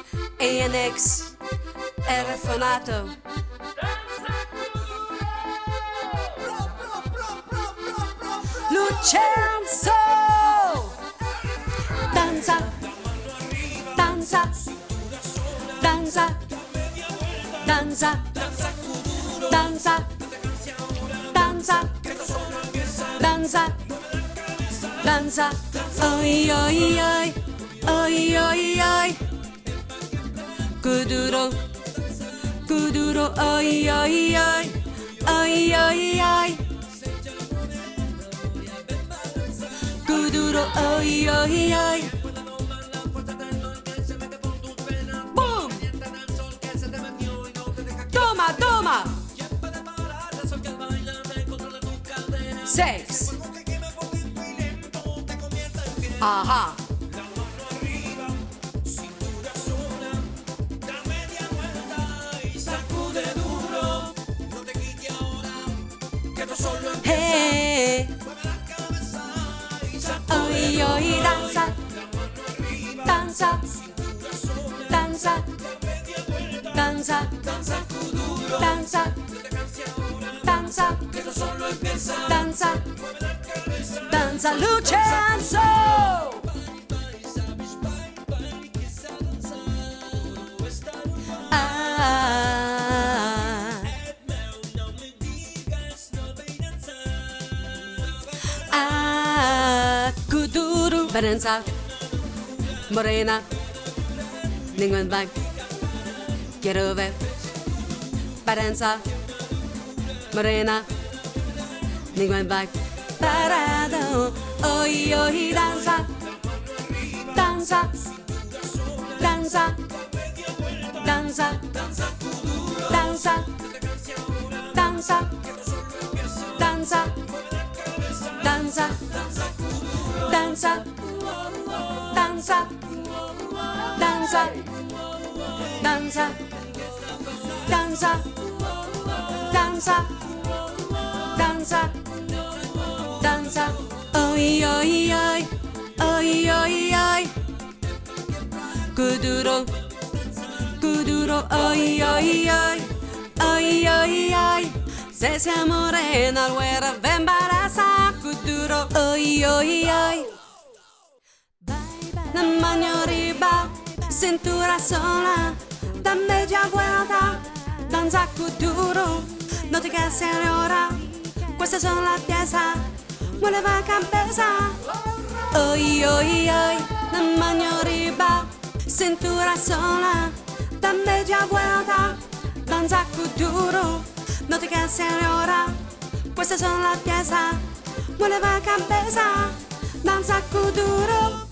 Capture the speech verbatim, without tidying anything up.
A N X, Erfonato. Lucenzo! Danza, danza, danza, danza, danza, danza, danza, danza, oi oi oi, oi oi oi, kuduro, kuduro, oi oi oi, oi oi oi, kuduro, oi oi oi. Boom! Toma, toma! Seis. Ajá. Hey. Oi, oi, danza, danza, danza, danza, danza, danza, danza, danza, Lucenzo! Ah, ah, kuduro, danza, morena, ningún bang, quiero ver, danza, morena, ningún bang, parado, oi, oi, danza, danza, danza, danza, danza, danza, danza, danza, danza, danza, danza, danza, danza, danza, danza, danza, oi oi oi, oi oi oi, kuduro, kuduro, oi oi oi, oi oi oi, se sei morena guerra ve embaraza, kuduro, oi oi oi. La mano arriba, cintura sola, da media vuelta, danza kuduro, no te quedes ahora, queste sono la pieza, mueve la cabeza, oi oi oi, la mano arriba, cintura sola, da media vuelta, danza kuduro, no te quedes ahora, queste sono la pieza, mueve la cabeza, danza kuduro.